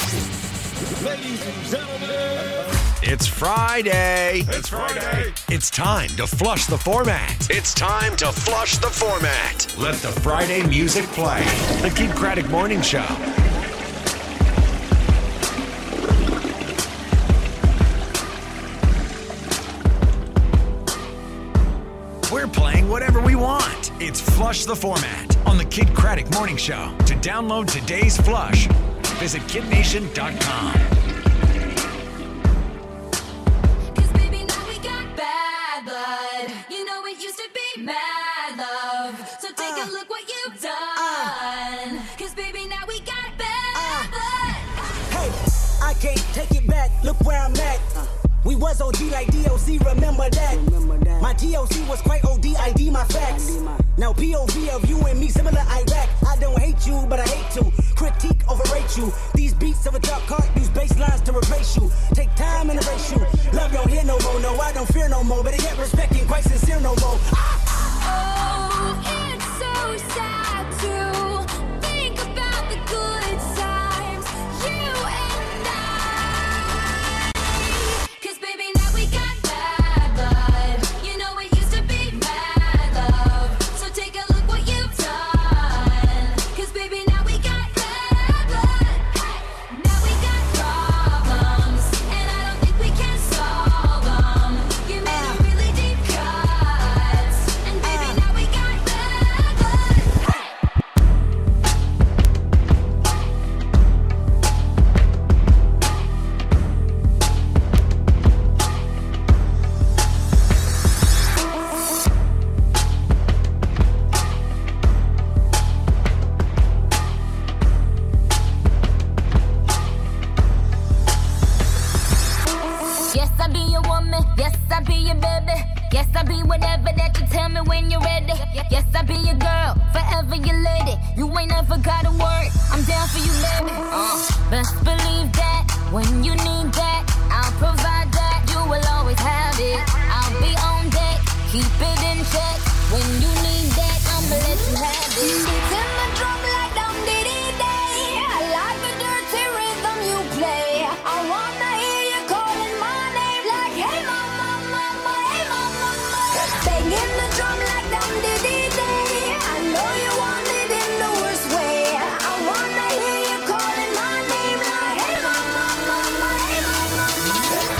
Ladies and gentlemen, it's Friday. it's Friday. It's time to flush the format. It's time to flush the format. Let the Friday music play. The Kid Craddock Morning Show. We're playing whatever we want. It's Flush the Format on the Kid Craddock Morning Show. To download today's Flush, visit kidnation.com. Cause baby, now we got bad blood. You know it used to be mad love. So take a look what you've done. Cause baby, now we got bad blood. Hey, I can't take it back. Look where I'm at. We was OG like DOC, remember that. My DOC was quite OD, ID my facts. Now POV of you and me, similar Iraq. I don't hate you, but I hate to critique, overrate you. These beats of a dark heart use bass lines to replace you. Take time and erase you. Love don't hear no more, no, I don't fear no more. But it get respect ain't quite sincere no more. Oh, it's so sad to think about the good times. You and I. Cause baby, now we got bad blood. You know it used to be mad love. So take a look what you've done. Cause baby, now we got bad blood. Now we got problems. And I don't think we can solve them. You made a really deep cuts. And baby, now we got bad blood. Yes, I be your woman. Yes, I be your baby. Yes, I be whatever that you tell me when you're ready. Yes, I be your girl, forever your lady. You ain't never gotta worry. I'm down for you, baby. Best believe that when you need that, I'll provide that. You will always have it. I'll be on deck, keep it in check. When you need that, I'ma let you have it. Beats in the drum like dum diddy day. I like the dirty rhythm you play. I wanna hear you calling my name like hey mama, mama, hey mama, mama. Banging the drum like dum diddy day. I know you want it in the worst way. I wanna hear you calling my name like hey mama, mama, hey mama, mama.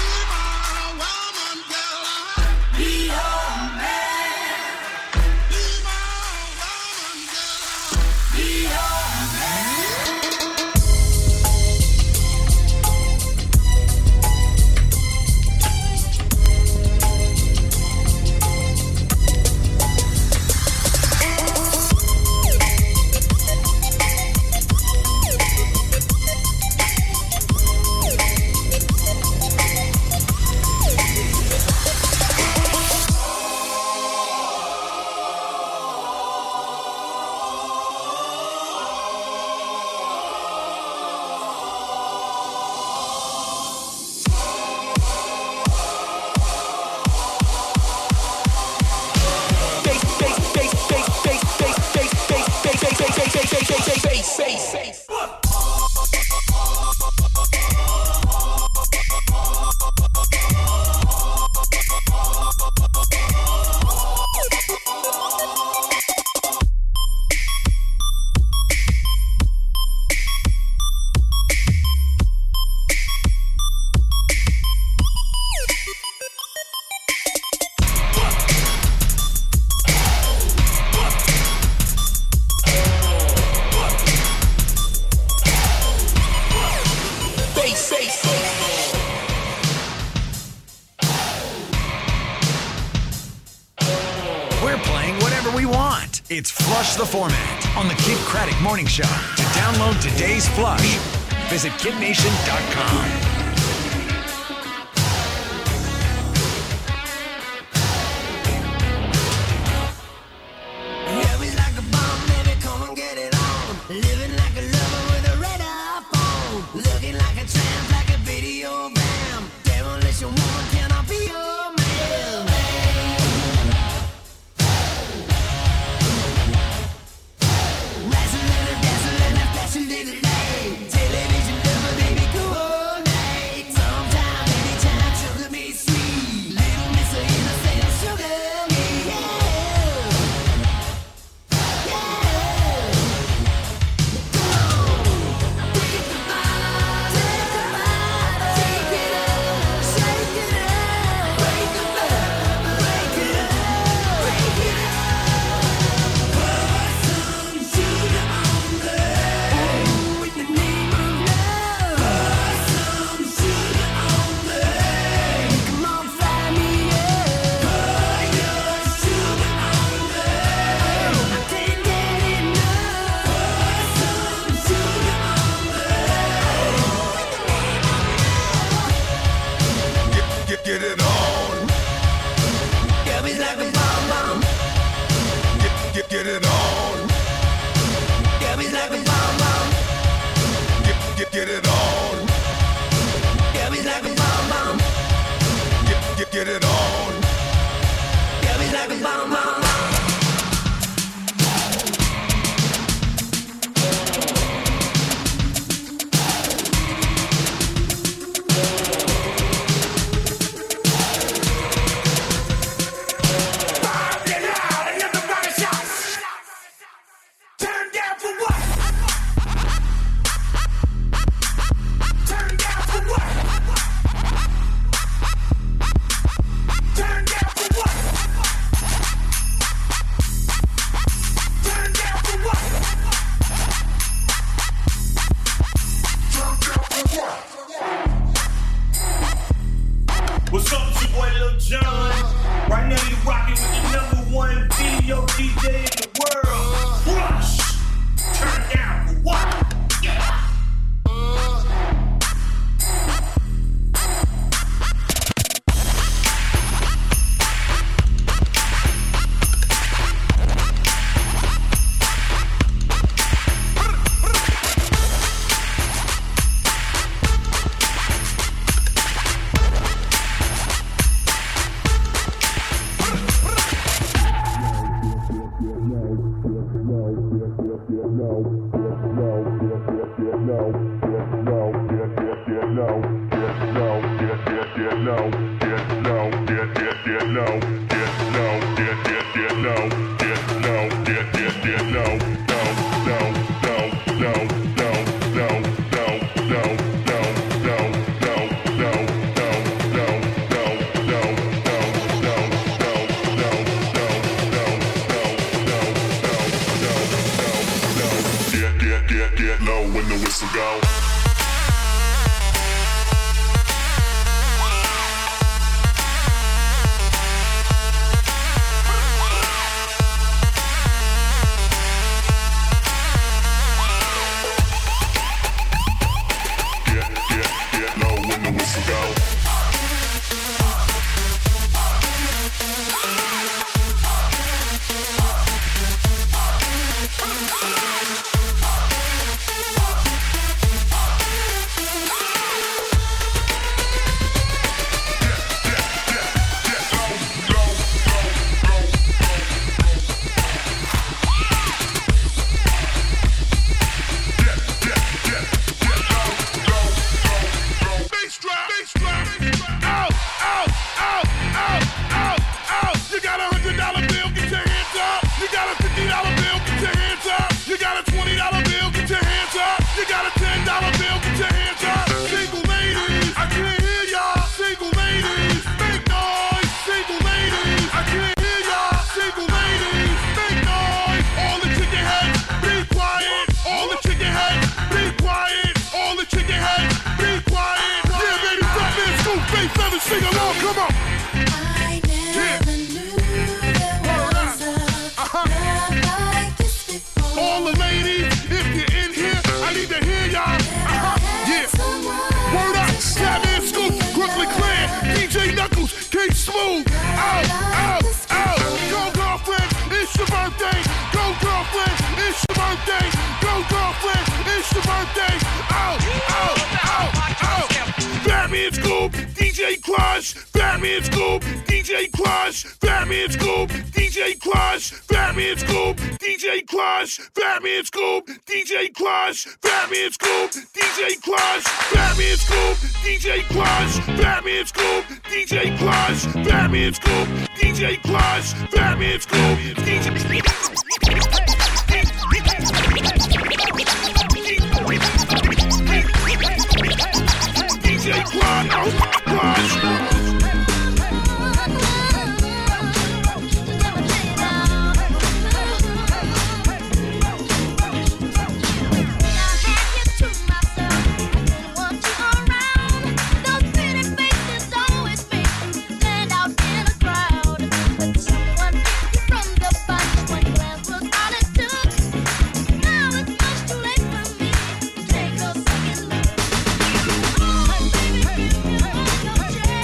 We're playing whatever we want. It's Flush the Format on the Kid Craddock Morning Show. To download today's Flush, visit kidnation.com. Love is like a bomb, baby, come and get it on. Living like a lover with a red iPhone. Looking like a tramp, like a video bam. Demolition woman, can I be your man? Dazzling, dazzling, flashing little light. Television lover Get it on. Yeah, we like a bomb bomb. Get it on. Yeah, we like a bomb bomb. What's up, it's your boy Lil Jon. Right now you rocking with the #1 video DJ in the world. Crush. Turn down for what? Yeah. Get low when the whistle go. Get low when the whistle go. Sing along, come on. I never knew there was a love like this before. All the ladies, if you're in here, I need to hear y'all. Yeah. Word up, Savage Scoop, Brooklyn Clan, DJ Knuckles, K Smooth. Out, out, out. Go girlfriend, it's your birthday. Go girlfriend, it's your birthday. Go girlfriend, it's your birthday. Out, out, out, out. Batman Scoop, DJ Crush, Batman Scoop, DJ Crush, Batman Scoop, DJ Crush, Batman Scoop, DJ Crush, Batman Scoop, DJ Crush, Batman Scoop, DJ Crush, Batman Scoop, DJ Crush, Batman Scoop, DJ Crush, Batman Scoop, DJ Crush, Batman Scoop, DJ Crush. Take a second look. Oh, baby,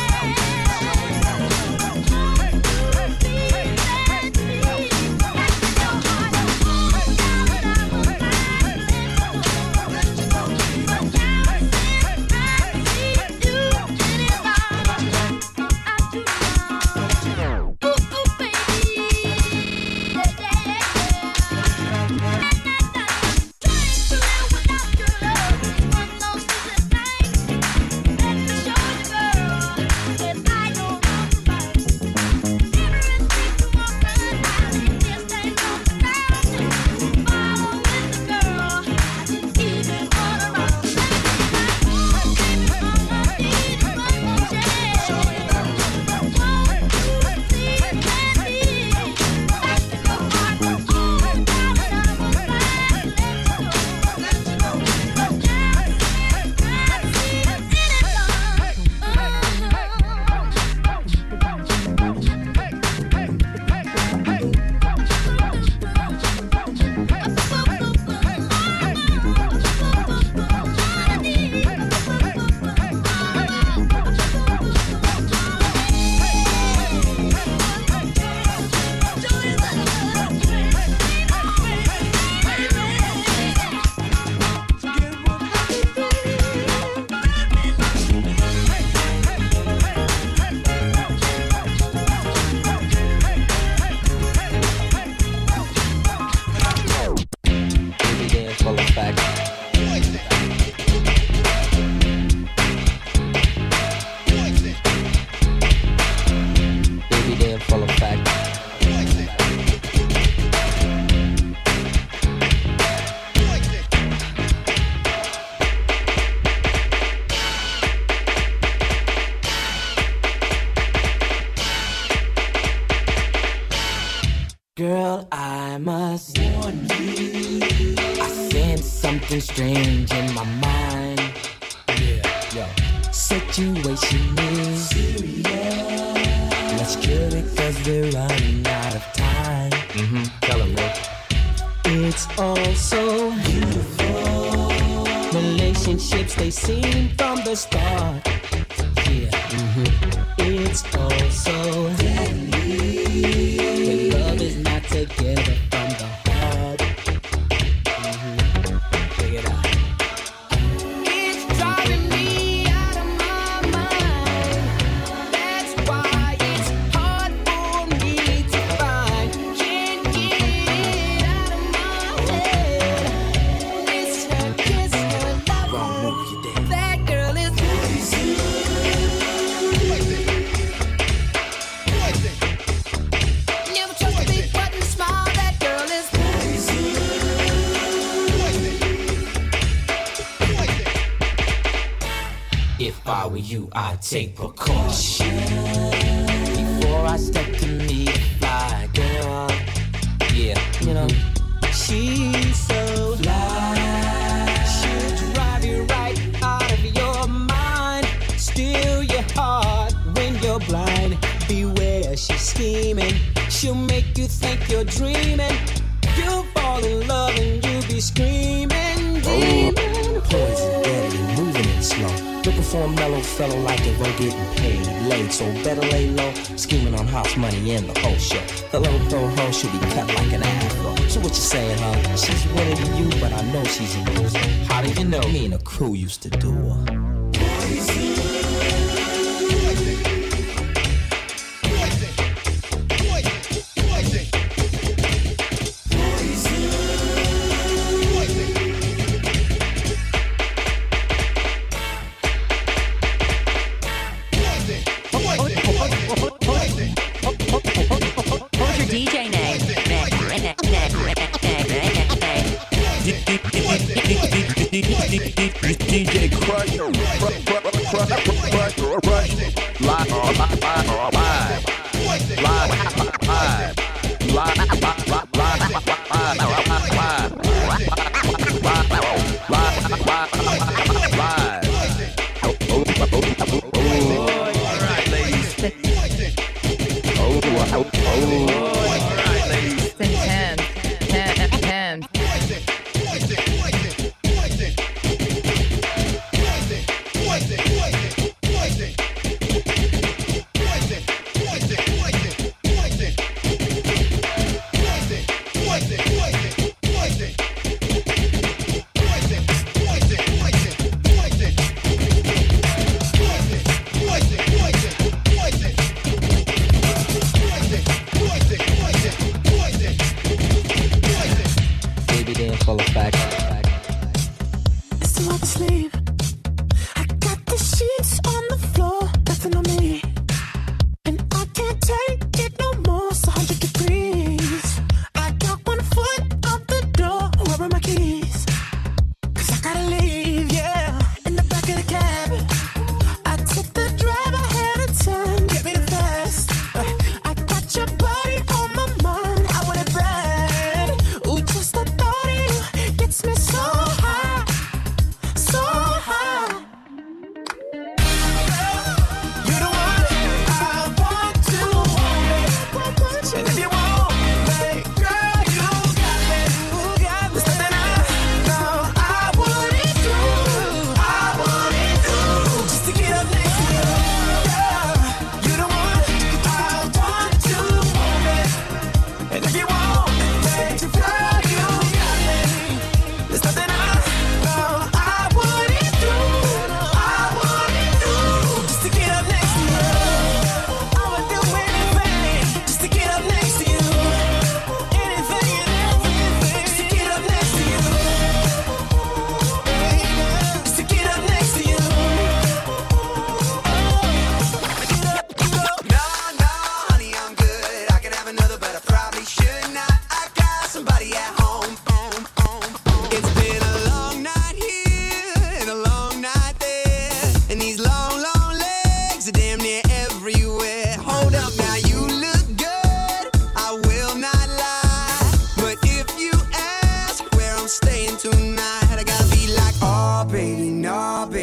something strange in my mind. Yeah, yo. Situation is serious. Let's cure it cause we're running out of time. Tell him, Rick. It's all so beautiful. Relationships, they seem from the start. Yeah, it's all so deadly. When love is not together from the heart. Check it out. It's driving me out of my mind. That's why it's hard for me to find. Can't get it out of my head. Miss her, kiss her, love her. That girl is poison. Never trust a big button smile. That girl is poison. If I were you, I'd take precaution before I step to meet a fly girl. Yeah, you know, she's so fly. She'll drive you right out of your mind. Steal your heart when you're blind. Beware, she's scheming. She'll make you think you're dreaming. You'll fall in love and you'll be screaming, dreaming. Poison, deadly, moving it slow. Looking for a mellow fellow like a road getting paid late. So better lay low, scheming on house money and the whole show. The little throw hoe should be cut like an afro. So what you saying, huh? She's winning to you, but I know she's a loser. How do you know? Me and the crew used to do her. What's your DJ name? DJ Crush. So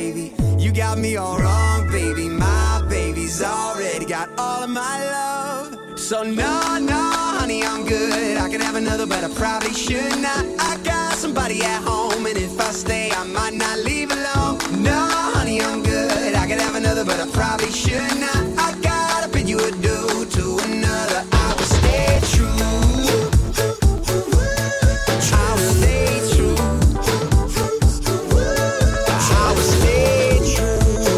baby. You got me all wrong, baby. My baby's already got all of my love. So no, no, honey, I'm good. I can have another, but I probably should not. I got somebody at home, and if I stay, I might not leave alone. No, honey, I'm good. I can have another, but I probably should not. I gotta bid you adieu to another. I will stay true. I will stay true. I will stay true.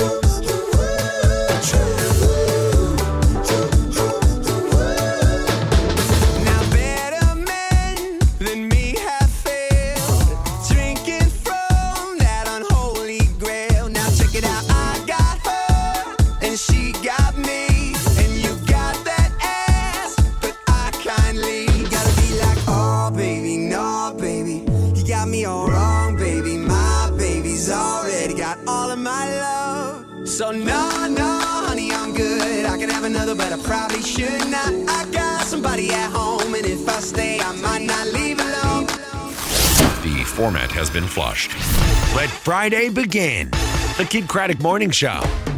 Now better men than me have failed, drinking from that unholy grail. Now check it out, I got her and she got me, and you got that ass, but I kindly gotta be like, oh baby, no baby, you got me all wrong, baby. My baby's already got all of my love. So no, no, honey, I'm good. I can have another, but I probably should not. I got somebody at home, and if I stay, I might not leave alone. The format has been flushed. Let Friday begin. The Kid Craddock Morning Show.